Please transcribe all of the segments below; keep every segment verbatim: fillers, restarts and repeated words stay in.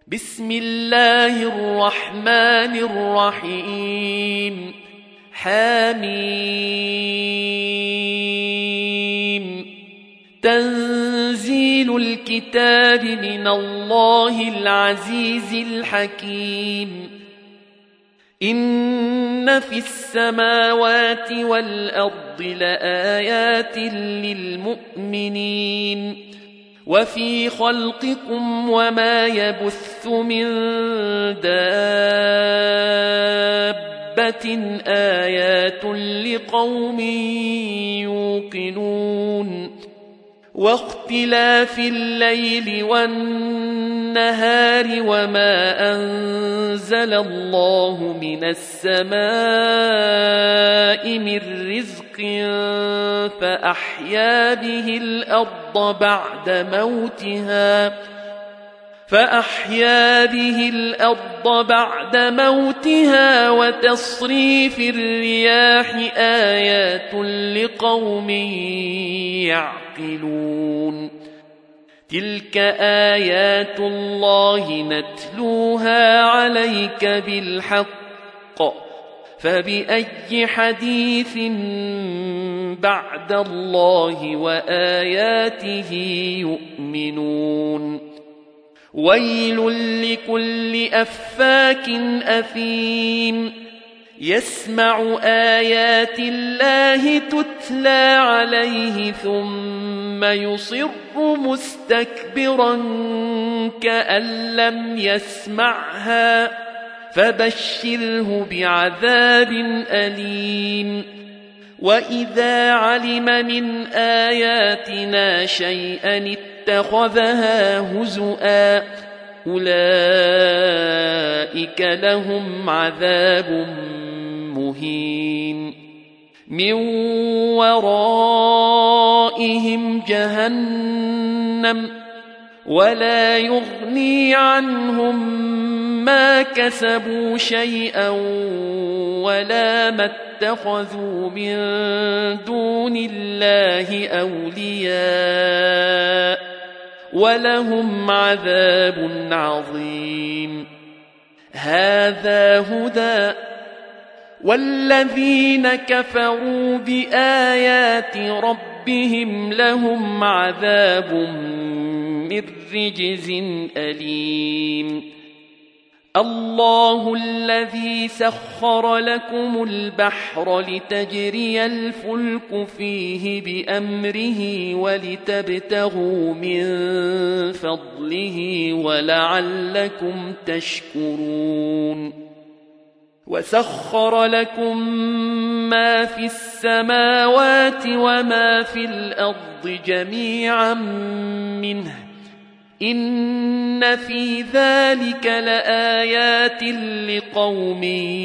بسم الله الرحمن الرحيم حميم تنزيل الكتاب من الله العزيز الحكيم إن في السماوات والأرض لآيات للمؤمنين وفي خلقكم وما يبث من دابة آيات لقوم يوقنون واختلاف الليل والنهار وما أنزل الله من السماء من رزق فأحيا به الأرض بعد موتها فأحيا به الأرض بعد موتها وتصريف الرياح آيات لقوم يعقلون تلك آيات الله نتلوها عليك بالحق فبأي حديث بعد الله وآياته يؤمنون ويل لكل أفاك أثيم يسمع آيات الله تتلى عليه ثم يصر مستكبرا كأن لم يسمعها فبشره بعذاب أليم وإذا علم من آياتنا شيئا اتخذها هزؤا أولئك لهم عذاب مهين من ورائهم جهنم ولا يغني عنهم ما كسبوا شيئا ولا ما اتخذوا من دون الله أولياء ولهم عذاب عظيم هذا هدى والذين كفروا بآيات ربهم لهم عذاب من رجز أليم الله الذي سخر لكم البحر لتجري الفلك فيه بأمره ولتبتغوا من فضله ولعلكم تشكرون وسخر لكم ما في السماوات وما في الأرض جميعا منه إن في ذلك لآيات لقوم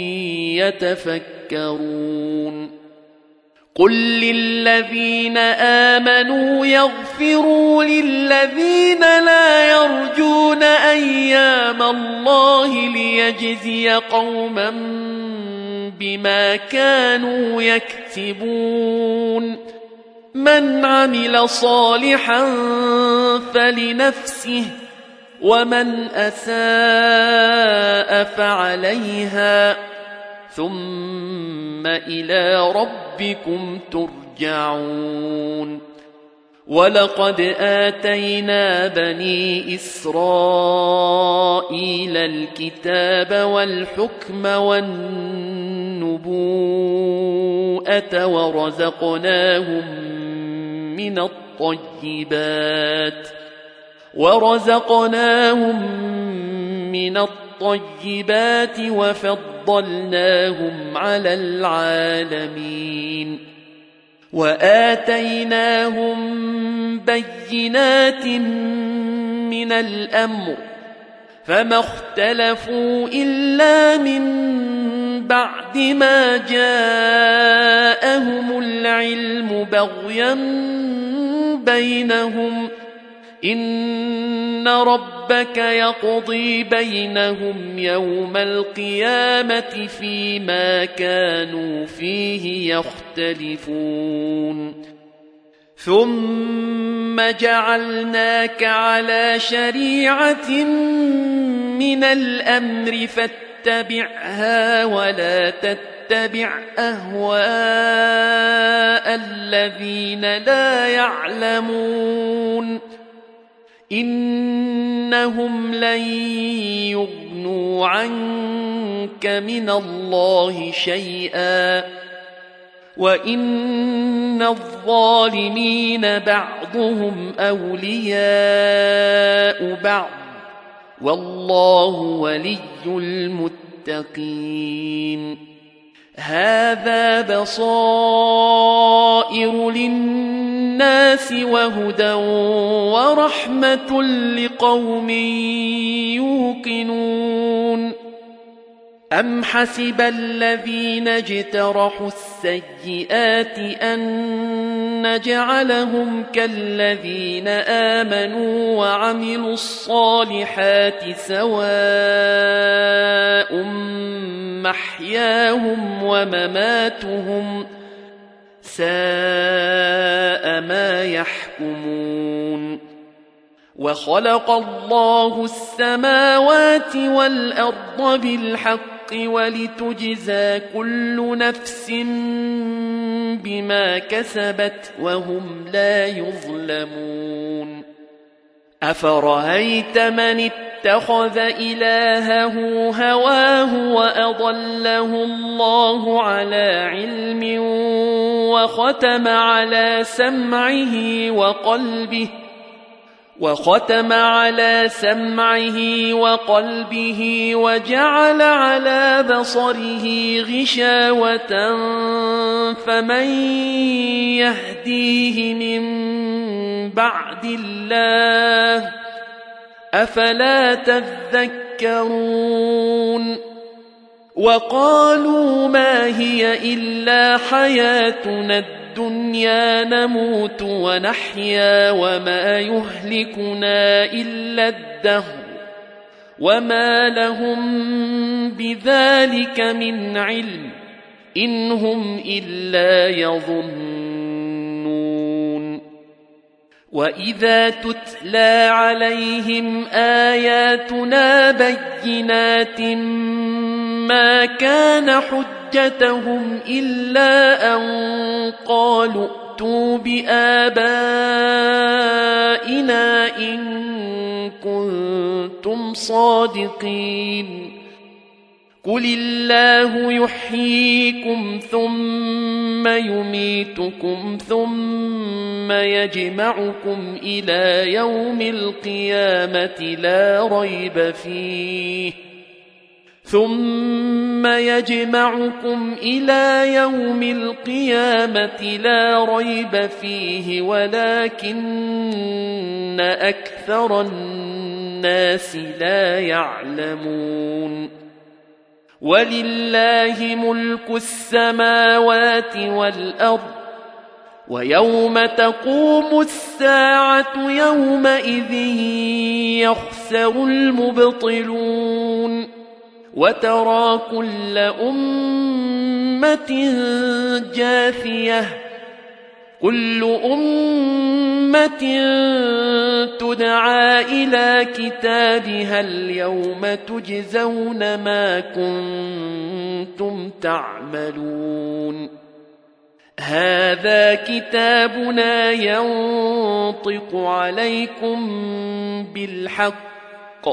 يتفكرون قل للذين آمنوا يغفروا للذين لا يرجون أيام الله ليجزي قوما بما كانوا يكسبون من عمل صالحا فلنفسه ومن أساء فعليها ثم إلى ربكم ترجعون ولقد آتينا بني إسرائيل الكتاب والحكم والنبوءة ورزقناهم من الطيبات ورزقناهم من الطيبات وفضلناهم على العالمين وآتيناهم بينات من الأمر فما اختلفوا إلا من بعد ما جاءهم العلم بغيا بينهم إن ربك يقضي بينهم يوم القيامة فيما كانوا فيه يختلفون ثم جعلناك على شريعة من الأمر فاتبعها ولا تتبع أهواء الذين لا يعلمون إنهم لن يغنوا عنك من الله شيئا وإن الظالمين بعضهم أولياء بعض والله ولي المتقين هذا بصائر للناس وهدى ورحمة لقوم يوقنون أم حسب الذين اجترحوا السيئات أن نجعلهم كالذين آمنوا وعملوا الصالحات سواء محياهم ومماتهم ساء ما يحكمون وخلق الله السماوات والأرض بالحق ولتجزى كل نفس بما كسبت وهم لا يظلمون أفرأيت من اتخذ إلهه هواه وأضله الله على علم وختم على سمعه وقلبه وختم على سمعه وقلبه وجعل على بصره غشاوة فمن يهديه من بعد الله أفلا تذكرون وقالوا ما هي إلا حياتنا الدنيا نموت ونحيا وما يهلكنا إلا الدهر وما لهم بذلك من علم إن هم إلا يظنون وإذا تتلى عليهم آياتنا بينات ما كان حجتهم إلا أن قالوا ائتوا بآبائنا إن كنتم صادقين قل الله يحييكم ثم يميتكم ثم يجمعكم إلى يوم القيامة لا ريب فيه ثم يجمعكم إلى يوم القيامة لا ريب فيه ولكن أكثر الناس لا يعلمون ولله ملك السماوات والأرض ويوم تقوم الساعة يومئذ يخسر المبطلون وترى كل أمة جاثية كل أمة تدعى إلى كتابها اليوم تجزون ما كنتم تعملون هذا كتابنا ينطق عليكم بالحق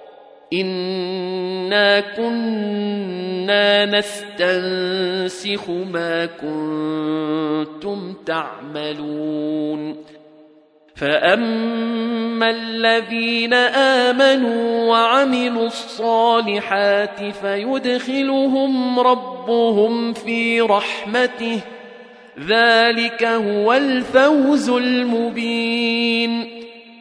إنا كنا نستنسخ ما كنتم تعملون فأما الذين آمنوا وعملوا الصالحات فيدخلهم ربهم في رحمته ذلك هو الفوز المبين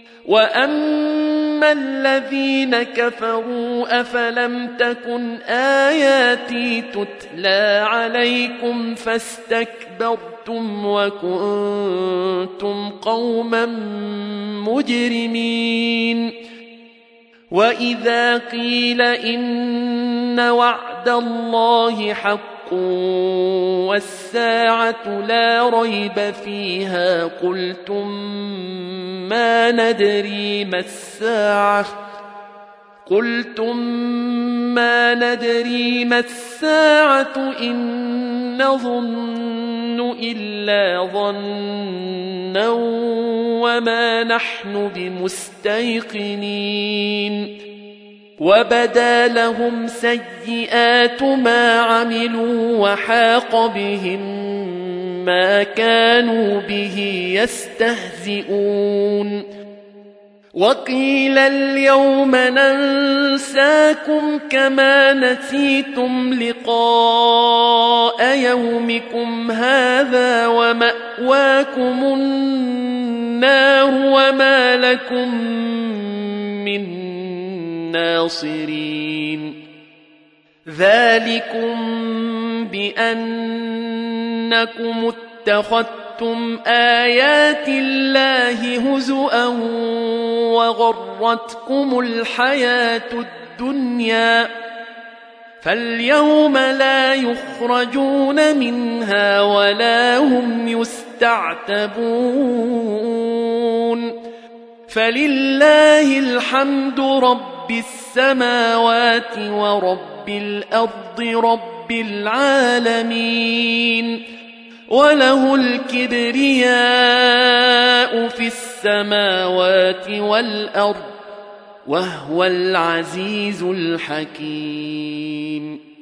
وأما الذين كفروا أفلم تكن آياتي تتلى عليكم فاستكبرتم وكنتم قوما مجرمين وإذا قيل إن وعد الله حق والساعة لا ريب فيها قلتم ما ندري ما الساعة قلتم ما ندري ما الساعة إن نظن إلا ظنا وما نحن بمستيقنين وبدا لهم سيئات ما عملوا وحاق بهم ما كانوا به يستهزئون وقيل اليوم ننساكم كما نسيتم لقاء يومكم هذا ومأواكم النار وما لكم من ناصرين ذلكم بأنكم اتخذتم آيات الله هزؤا وغرتكم الحياة الدنيا فاليوم لا يخرجون منها ولا هم يستعتبون فلله الحمد رب السماوات ورب الأرض رب العالمين وله الكبرياء في السماوات والأرض وهو العزيز الحكيم